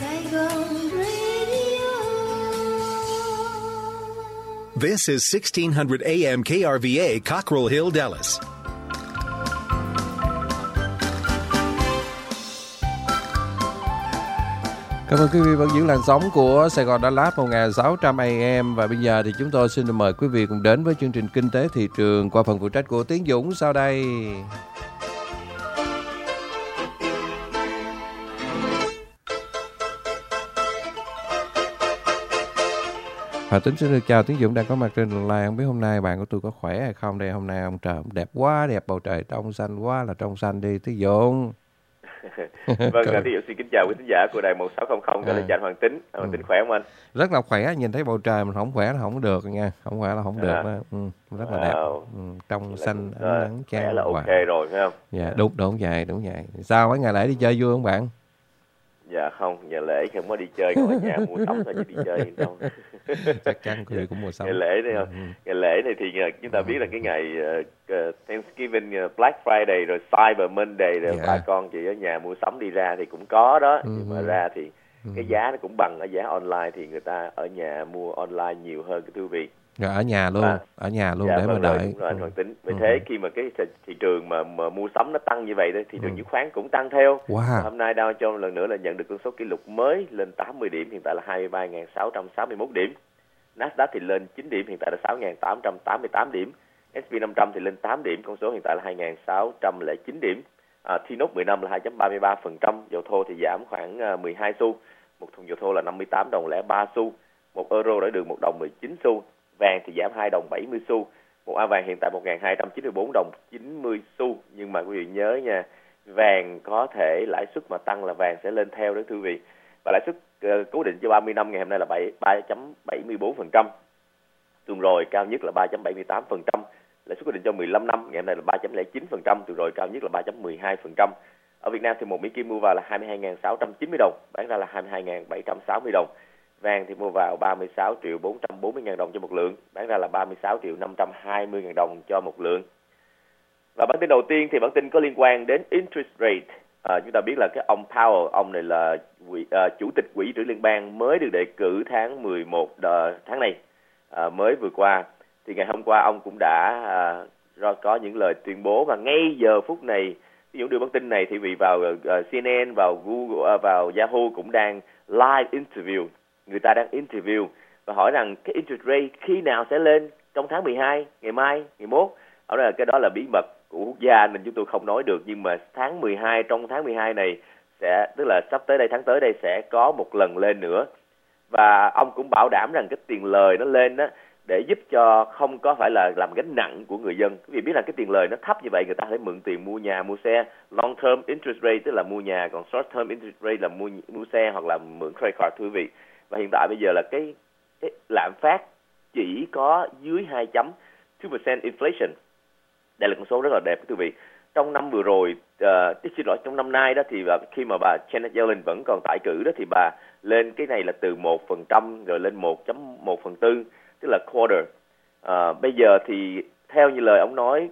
Saigon Radio. This is 1600 AM KRVA, Cockrell Hill, Dallas. Cảm ơn quý vị vẫn giữ làn sóng của Sài Gòn Đà Lạt 1600 AM. Và bây giờ thì chúng tôi xin được mời quý vị cùng đến với chương trình Kinh tế Thị trường qua phần phụ trách của Tiến Dũng sau đây. Hà Tính xin được chào Tiến Dũng đang có mặt trên đường live. Không biết hôm nay bạn của tôi có khỏe hay không đây? Hôm nay ông trời đẹp quá, đẹp, bầu trời trong xanh quá là trong xanh đi Tiến Dũng. Vâng, Tiến Dũng xin kính chào quý khán giả của đài 1600, đây là Trần Hoàng Tính. Hoàng Tính khỏe không anh? Rất là khỏe, nhìn thấy bầu trời mình không khỏe là không được nha, không khỏe là không được đó. Rất là đẹp, trong xanh ánh nắng chang là ok rồi phải không? Dạ đúng vậy. Sao mấy ngày lễ đi chơi vui không bạn? Dạ không, ngày lễ không có đi chơi, còn ở nhà mua sắm thôi chứ đi chơi gì đâu. Chắc chắn quý vị cũng mua sắm. Ngày lễ này ngày lễ này thì chúng ta biết là cái ngày Thanksgiving, Black Friday rồi Cyber Monday rồi bà con chị ở nhà mua sắm đi ra thì cũng có đó, nhưng mà ra thì cái giá nó cũng bằng ở giá online, thì người ta ở nhà mua online nhiều hơn cái quý vị. Rồi ở nhà luôn, dạ, để mà đợi. Đúng rồi, anh Hoàng Tính. Vì thế khi mà cái thị trường mà mua sắm nó tăng như vậy, thị trường chứng khoán cũng tăng theo. Hôm nay Dow Jones lần nữa là nhận được con số kỷ lục mới lên 80 điểm, hiện tại là 23.661 điểm. Nasdaq thì lên 9 điểm, hiện tại là 6.888 điểm. S&P 500 thì lên 8 điểm, con số hiện tại là 2.609 điểm. T-Note 10 năm là 2.33%, dầu thô thì giảm khoảng 12 xu. Một thùng dầu thô là 58 đồng 03 xu. Một euro đã được 1 đồng 19 xu. Vàng thì giảm 2 đồng 70 xu. Một ounce vàng hiện tại 1.294 đồng 90 xu. Nhưng mà quý vị nhớ nha, vàng có thể lãi suất mà tăng là vàng sẽ lên theo đó quý vị. Và lãi suất cố định cho 30 năm ngày hôm nay là 3.74%. Tuần rồi cao nhất là 3.78%. Lãi suất cố định cho 15 năm ngày hôm nay là 3.09%. Tuần rồi cao nhất là 3.12%. Ở Việt Nam thì một Mỹ Kim mua vào là 22.690 đồng, bán ra là 22.760 đồng. Vàng thì mua vào 36.440.000 đồng cho một lượng, bán ra là 36.520.000 đồng cho một lượng. Và bản tin đầu tiên thì bản tin có liên quan đến interest rate. Chúng ta biết là cái ông Powell, ông này là chủ tịch Quỹ dự trữ Liên bang mới được đề cử tháng 11 tháng này, mới vừa qua. Thì ngày hôm qua ông cũng đã có những lời tuyên bố, và ngay giờ phút này, ví dụ đưa bản tin này thì vì vào CNN, vào Google, vào Yahoo cũng đang live interview. Người ta đang interview và hỏi rằng cái interest rate khi nào sẽ lên, trong tháng 12, ngày mai, ngày mốt. Ở đây cái đó là bí mật của quốc gia nên chúng tôi không nói được, nhưng mà trong tháng 12 này sẽ, tức là sắp tới đây, tháng tới đây sẽ có một lần lên nữa. Và ông cũng bảo đảm rằng cái tiền lời nó lên đó để giúp cho không có phải là làm gánh nặng của người dân. Quý vị biết là cái tiền lời nó thấp như vậy, người ta phải mượn tiền mua nhà, mua xe. Long term interest rate tức là mua nhà, còn short term interest rate là mua xe hoặc là mượn credit card, quý vị. Và hiện tại bây giờ là cái lạm phát chỉ có dưới 2.2% inflation. Đây là con số rất là đẹp quý vị. Trong năm vừa rồi, trong năm nay đó thì khi mà bà Janet Yellen vẫn còn tái cử đó, thì bà lên cái này là từ 1% rồi lên 1.1%, tức là quarter. Bây giờ thì theo như lời ông nói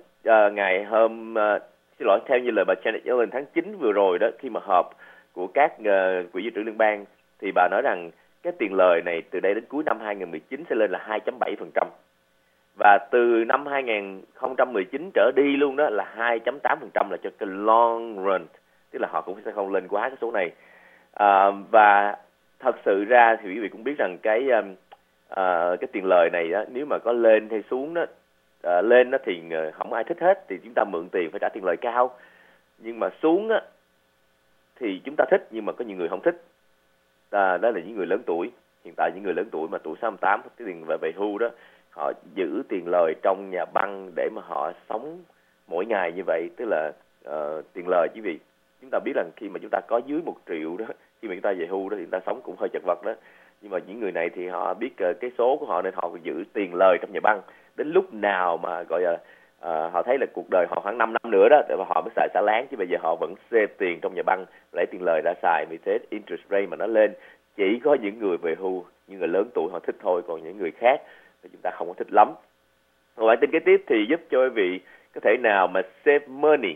theo như lời bà Janet Yellen tháng 9 vừa rồi đó, khi mà họp của các quỹ dự trữ liên bang, thì bà nói rằng cái tiền lời này từ đây đến cuối năm 2019 sẽ lên là 2.7%. Và từ năm 2019 trở đi luôn đó là 2.8% là cho cái long run, tức là họ cũng sẽ không lên quá cái số này. Và thật sự ra thì quý vị cũng biết rằng cái tiền lời này đó, nếu mà có lên hay xuống đó, lên đó thì không ai thích hết, thì chúng ta mượn tiền phải trả tiền lời cao. Nhưng mà xuống đó, thì chúng ta thích, nhưng mà có nhiều người không thích. Đó là những người lớn tuổi. Hiện tại những người lớn tuổi mà tuổi 68 cái tiền về hưu đó, họ giữ tiền lời trong nhà băng để mà họ sống mỗi ngày như vậy, tức là tiền lời quý vị. Chúng ta biết rằng khi mà chúng ta có dưới 1 triệu đó, khi mà chúng ta về hưu đó thì chúng ta sống cũng hơi chật vật đó. Nhưng mà những người này thì họ biết cái số của họ nên họ giữ tiền lời trong nhà băng. Đến lúc nào mà gọi là họ thấy là cuộc đời họ khoảng 5 năm nữa đó, để mà họ mới xài xả láng, chứ bây giờ họ vẫn save tiền trong nhà băng, lấy tiền lời ra xài. Vì thế interest rate mà nó lên, chỉ có những người về hưu, những người lớn tuổi họ thích thôi, còn những người khác thì chúng ta không có thích lắm. Và bản tin kế tiếp thì giúp cho quý vị có thể nào mà save money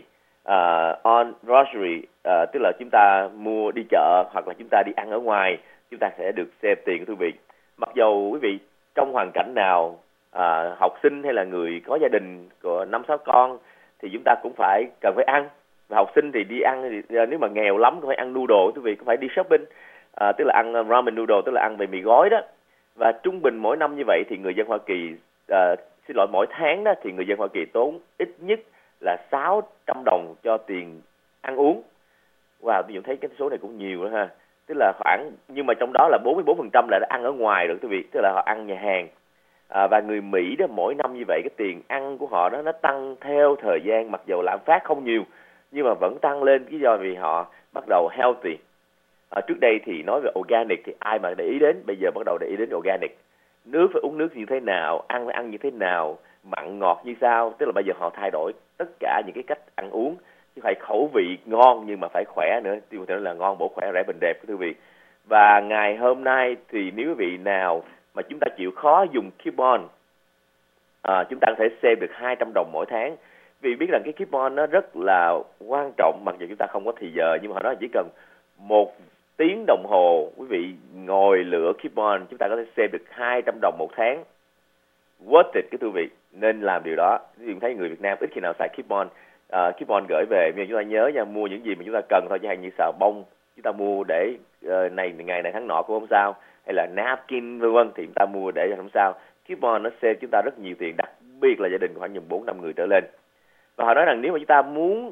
on grocery, tức là chúng ta mua đi chợ hoặc là chúng ta đi ăn ở ngoài, chúng ta sẽ được save tiền, quý vị. Mặc dầu quý vị trong hoàn cảnh nào, học sinh hay là người có gia đình của 5-6 con thì chúng ta cũng cần phải ăn. Và học sinh thì đi ăn thì nếu mà nghèo lắm cũng phải ăn noodle, quý vị cũng phải đi shopping, tức là ăn ramen noodle, tức là ăn về mì gói đó. Và trung bình mỗi năm như vậy thì người dân Hoa Kỳ, mỗi tháng đó thì người dân Hoa Kỳ tốn ít nhất là $600 cho tiền ăn uống. Wow, tôi thấy cái số này cũng nhiều đó ha. Tức là nhưng mà trong đó là 44% là ăn ở ngoài rồi quý vị, tức là họ ăn nhà hàng. Và người Mỹ đó mỗi năm như vậy cái tiền ăn của họ đó nó tăng theo thời gian, mặc dù lạm phát không nhiều nhưng mà vẫn tăng lên, lý do vì họ bắt đầu healthy. Trước đây thì nói về organic thì ai mà để ý đến, bây giờ bắt đầu để ý đến organic. Nước phải uống nước như thế nào, ăn phải ăn như thế nào, mặn ngọt như sao, tức là bây giờ họ thay đổi tất cả những cái cách ăn uống, chứ phải khẩu vị ngon nhưng mà phải khỏe nữa, tiêu thể là ngon, bổ, khỏe, rẻ, bình đẹp quý vị. Và ngày hôm nay thì nếu quý vị nào mà chúng ta chịu khó dùng Keep On, chúng ta có thể save được $200 mỗi tháng. Vì biết rằng cái Keep On nó rất là quan trọng, mặc dù chúng ta không có thì giờ, nhưng mà họ nói chỉ cần 1 tiếng đồng hồ quý vị ngồi lửa Keep On, chúng ta có thể save được $200 một tháng. Worth it cái quý vị, nên làm điều đó. Ví dụ thấy người Việt Nam ít khi nào xài Keep On. Keep On gửi về, nhưng chúng ta nhớ nha, mua những gì mà chúng ta cần thôi, chẳng hạn như xà bông chúng ta mua để ngày này tháng nọ cũng không sao, hay là napkin vân vân thì chúng ta mua để không sao. Keep On nó save chúng ta rất nhiều tiền, đặc biệt là gia đình khoảng 4-5 người trở lên. Và họ nói rằng nếu mà chúng ta muốn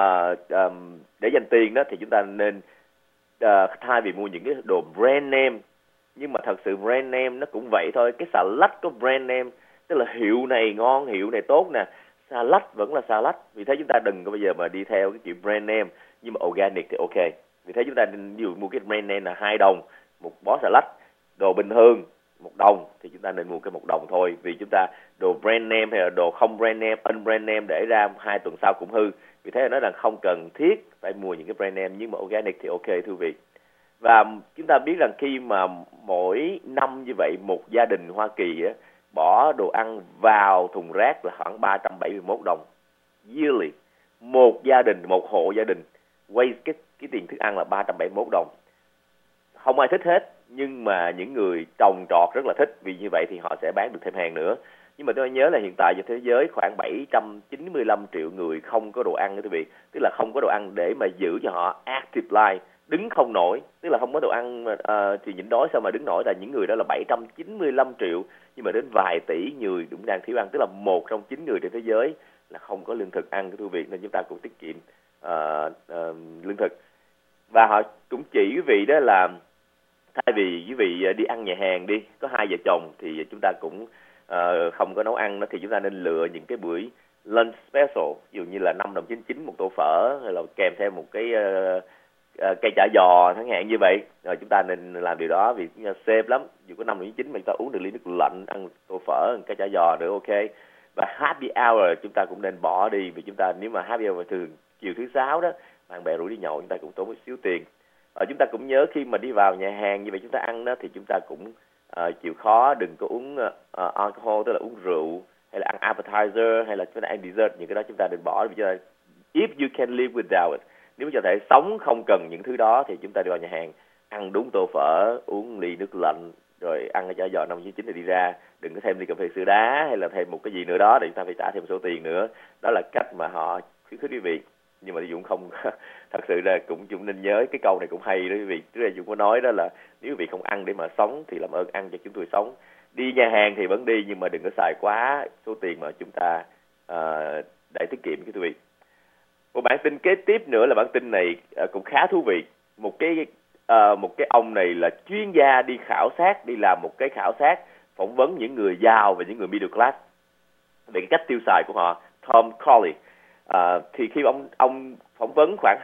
để dành tiền đó thì chúng ta nên thay vì mua những cái đồ brand name, nhưng mà thật sự brand name nó cũng vậy thôi. Cái xà lách có brand name, tức là hiệu này ngon, hiệu này tốt nè, xà lách vẫn là xà lách. Vì thế chúng ta đừng có bây giờ mà đi theo cái kiểu brand name, nhưng mà organic thì ok. Vì thế chúng ta nên ví dụ mua cái brand name là $2 một bó xà lách, đồ bình thường $1 thì chúng ta nên mua cái $1 thôi. Vì chúng ta đồ brand name hay là đồ không brand name, unbrand name để ra 2 tuần sau cũng hư. Vì thế nói rằng không cần thiết phải mua những cái brand name, nhưng mà organic thì ok thưa quý vị. Và chúng ta biết rằng khi mà mỗi năm như vậy một gia đình Hoa Kỳ bỏ đồ ăn vào thùng rác là khoảng $371 yearly. Một gia đình, một hộ gia đình waste cái tiền thức ăn là $371. Không ai thích hết, nhưng mà những người trồng trọt rất là thích, vì như vậy thì họ sẽ bán được thêm hàng nữa. Nhưng mà tôi nhớ là hiện tại trên thế giới khoảng 795 triệu người không có đồ ăn, quý vị, tức là không có đồ ăn để mà giữ cho họ active life, đứng không nổi, tức là không có đồ ăn thì nhịn đói sao mà đứng nổi. Là những người đó là 795 triệu, nhưng mà đến vài tỷ người cũng đang thiếu ăn, tức là 1 trong 9 người trên thế giới là không có lương thực ăn, thưa quý vị. Nên chúng ta cũng tiết kiệm lương thực. Và họ cũng chỉ quý vị đó là thay vì quý vị đi ăn nhà hàng đi, có 2 vợ chồng thì chúng ta cũng không có nấu ăn đó, thì chúng ta nên lựa những cái buổi lunch special, ví dụ như là $5.99 một tô phở, hay là kèm theo một cái cây chả giò chẳng hạn như vậy. Rồi chúng ta nên làm điều đó vì save lắm. Dù có $5.99 mà chúng ta uống được ly nước lạnh, ăn tô phở, cây chả giò nữa ok. Và happy hour chúng ta cũng nên bỏ đi, vì chúng ta nếu mà happy hour thường chiều thứ Sáu đó, bạn bè rủ đi nhậu, chúng ta cũng tốn một xíu tiền. Chúng ta cũng nhớ khi mà đi vào nhà hàng như vậy chúng ta ăn đó thì chúng ta cũng chịu khó đừng có uống alcohol, tức là uống rượu, hay là ăn appetizer, hay là chúng ta ăn dessert, những cái đó chúng ta nên bỏ. Vì if you can live without it, nếu có thể sống không cần những thứ đó thì chúng ta đi vào nhà hàng ăn đúng tô phở, uống ly nước lạnh, rồi ăn cái chả giò $5.99 thì đi ra, đừng có thêm ly cà phê sữa đá hay là thêm một cái gì nữa đó để chúng ta phải trả thêm số tiền nữa. Đó là cách mà họ khuyến khích quý vị. Nhưng mà Dũng không thật sự là cũng nên nhớ cái câu này cũng hay đó quý vị. Trước đây Dũng có nói đó là nếu quý vị không ăn để mà sống thì làm ơn ăn cho chúng tôi sống. Đi nhà hàng thì vẫn đi, nhưng mà đừng có xài quá số tiền mà chúng ta để tiết kiệm, quý vị. Một bản tin kế tiếp nữa là bản tin này cũng khá thú vị. Một cái ông này là chuyên gia đi khảo sát, đi làm một cái khảo sát phỏng vấn những người giàu và những người middle class về cái cách tiêu xài của họ. Tom Colley thì khi ông phỏng vấn khoảng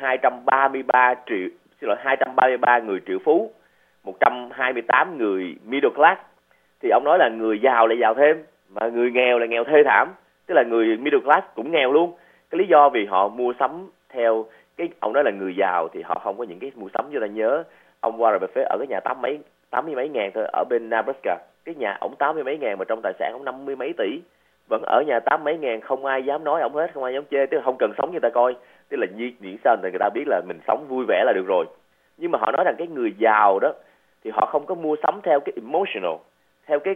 233 người triệu phú, 128 người middle class, thì ông nói là người giàu lại giàu thêm, mà người nghèo là nghèo thê thảm, tức là người middle class cũng nghèo luôn. Cái lý do vì họ mua sắm theo cái, ông nói là người giàu thì họ không có những cái mua sắm. Như ta nhớ ông Warren Buffett ở cái nhà 80 mấy ngàn thôi ở bên Nebraska, cái nhà ổng 80 mấy ngàn mà trong tài sản ổng 50 mấy tỷ, vẫn ở nhà 80 mấy ngàn, không ai dám nói ổng hết, không ai dám chê, tức là không cần sống như ta coi. tức là miễn sao người ta biết là mình sống vui vẻ là được rồi. Nhưng mà họ nói rằng cái người giàu đó thì họ không có mua sắm theo cái emotional, theo cái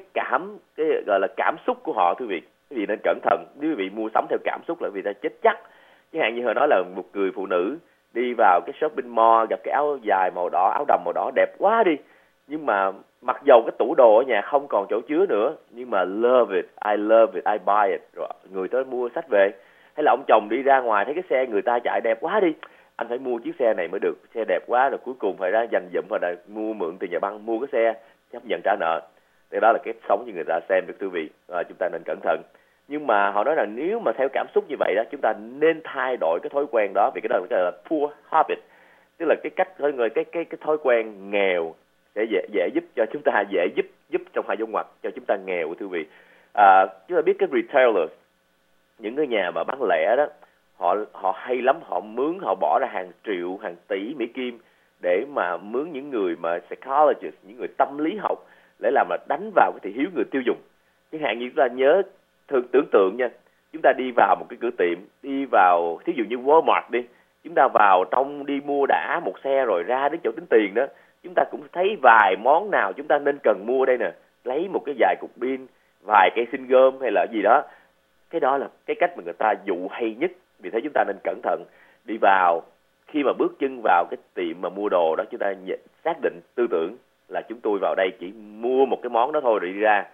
gọi là cảm xúc của họ, quý vị nên cẩn thận. Nếu quý vị mua sắm theo cảm xúc là vì ta chết chắc. Chẳng hạn như họ nói là một người phụ nữ đi vào cái shopping mall gặp cái áo dài màu đỏ, áo đầm màu đỏ đẹp quá đi, nhưng mà mặc dầu cái tủ đồ ở nhà không còn chỗ chứa nữa, nhưng mà love it, I love it, I buy it, rồi người tới mua sách về. Hay là ông chồng đi ra ngoài thấy cái xe người ta chạy đẹp quá đi, anh phải mua chiếc xe này mới được, xe đẹp quá, rồi cuối cùng phải ra dành dụm hoặc là mua mượn tiền nhà băng mua cái xe chấp nhận trả nợ. Thế đó là cái sống như người ta xem được, quý vị. Chúng ta nên cẩn thận. Nhưng mà họ nói là nếu mà theo cảm xúc như vậy đó, chúng ta nên thay đổi cái thói quen đó, vì cái đó là poor habit, tức là cái cách cái thói quen nghèo sẽ dễ giúp cho chúng ta, dễ giúp trong hai dấu ngoặc cho chúng ta nghèo, quý vị. Chúng ta biết cái retailer, những cái nhà mà bán lẻ đó, họ hay lắm, họ bỏ ra hàng triệu, hàng tỷ Mỹ Kim để mà mướn những người mà psychologist, những người tâm lý học để làm là đánh vào cái thị hiếu người tiêu dùng. Chẳng hạn như chúng ta nhớ tưởng tượng nha, chúng ta đi vào một cái cửa tiệm, đi vào thí dụ như Walmart đi, chúng ta vào trong đi mua đã một xe rồi ra đến chỗ tính tiền đó, chúng ta cũng thấy vài món nào chúng ta nên cần mua đây nè, lấy một cái vài cục pin, vài cây sinh gôm hay là gì đó. Cái đó là cái cách mà người ta dụ hay nhất. Vì thế chúng ta nên cẩn thận đi vào, khi mà bước chân vào cái tiệm mà mua đồ đó, chúng ta xác định tư tưởng là chúng tôi vào đây chỉ mua một cái món đó thôi rồi đi ra.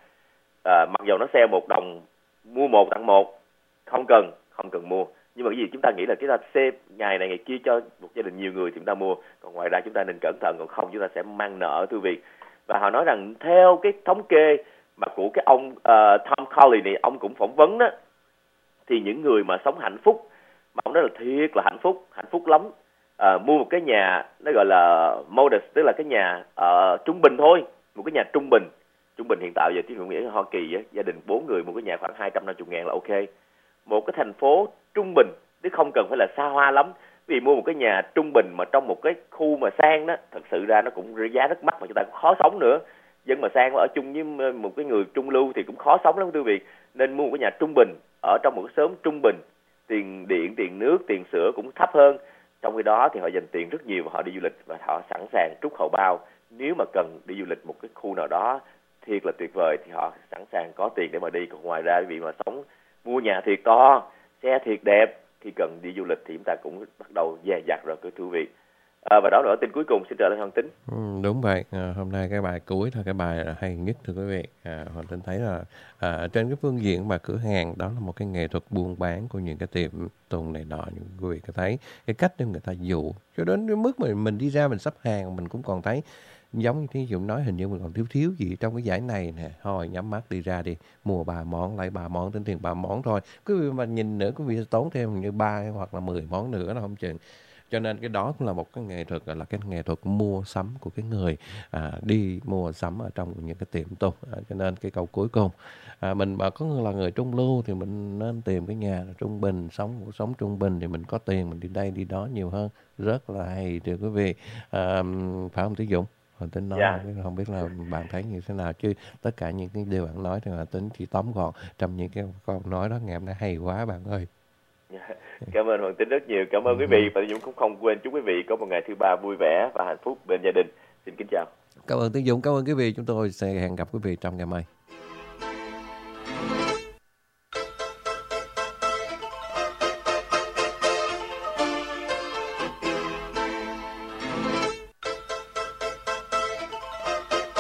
Mặc dù nó sale $1, mua 1 tặng 1, không cần mua. Nhưng mà cái gì chúng ta nghĩ là cái ta xếp ngày này ngày kia cho một gia đình nhiều người thì chúng ta mua. Còn ngoài ra chúng ta nên cẩn thận, còn không chúng ta sẽ mang nợ, thưa vị. Và họ nói rằng theo cái thống kê mà của cái ông Tom Colley này, ông cũng phỏng vấn đó, thì những người mà sống hạnh phúc, mà ông nói là thiệt là hạnh phúc lắm, mua một cái nhà nó gọi là modest, tức là cái nhà trung bình thôi, một cái nhà trung bình hiện tại giờ tí dụ nghĩa Hoa Kỳ á, gia đình 4 người một cái nhà khoảng 250.000 là ok. Một cái thành phố trung bình, chứ không cần phải là xa hoa lắm. Vì mua một cái nhà trung bình mà trong một cái khu mà sang đó, thật sự ra nó cũng giá rất mắc mà chúng ta cũng khó sống nữa. Dân mà sang ở chung với một cái người trung lưu thì cũng khó sống lắm, quý vị. Nên mua một cái nhà trung bình ở trong một cái xóm trung bình, tiền điện, tiền nước, tiền sữa cũng thấp hơn. Trong khi đó thì họ dành tiền rất nhiều và họ đi du lịch và họ sẵn sàng trút hầu bao. Nếu mà cần đi du lịch một cái khu nào đó thiệt là tuyệt vời thì họ sẵn sàng có tiền để mà đi. Còn ngoài ra vì mà sống mua nhà thiệt to, xe thiệt đẹp, khi cần đi du lịch thì chúng ta cũng bắt đầu dè dặt rồi, thưa quý vị. Và đó nữa, tin cuối cùng xin trở lại Hoàng Tính. Đúng vậy. Hôm nay cái bài cuối thôi, cái bài hay nhất, thưa quý vị. Hoàng Tính thấy là trên cái phương diện mà cửa hàng, đó là một cái nghệ thuật buôn bán của những cái tiệm tùng này nọ. Những quý vị có thấy cái cách để người ta dụ cho đến cái mức mà mình đi ra mình sắp hàng mình cũng còn thấy giống như thí dụ nói hình như mình còn thiếu gì trong cái giải này nè, thôi nhắm mắt đi ra đi, mua 3 món, lấy 3 món, tính tiền 3 món thôi. Quý vị mà nhìn nữa, quý vị sẽ tốn thêm như 3 hoặc là 10 món nữa là không chừng. Cho nên cái đó cũng là một cái nghệ thuật, gọi là cái nghệ thuật mua sắm của cái người đi mua sắm ở trong những cái tiệm tùng. Cho nên cái câu cuối cùng, mình mà có là người trung lưu thì mình nên tìm cái nhà trung bình, sống trung bình thì mình có tiền mình đi đây đi đó nhiều hơn. Rất là hay, thưa quý vị. Phải không Tiến Dũng? Hoàng Tính nói không biết là bạn thấy như thế nào, chứ tất cả những cái điều bạn nói thì Hoàng Tính chỉ tóm gọn trong những cái câu nói đó. Ngày hôm nay hay quá bạn ơi. Cảm ơn Hoàng Tính rất nhiều. Cảm ơn quý vị, và Dũng cũng không quên chúc quý vị có một ngày thứ ba vui vẻ và hạnh phúc bên gia đình. Xin kính chào. Cảm ơn Tiến Dũng, cảm ơn quý vị. Chúng tôi sẽ hẹn gặp quý vị trong ngày mai.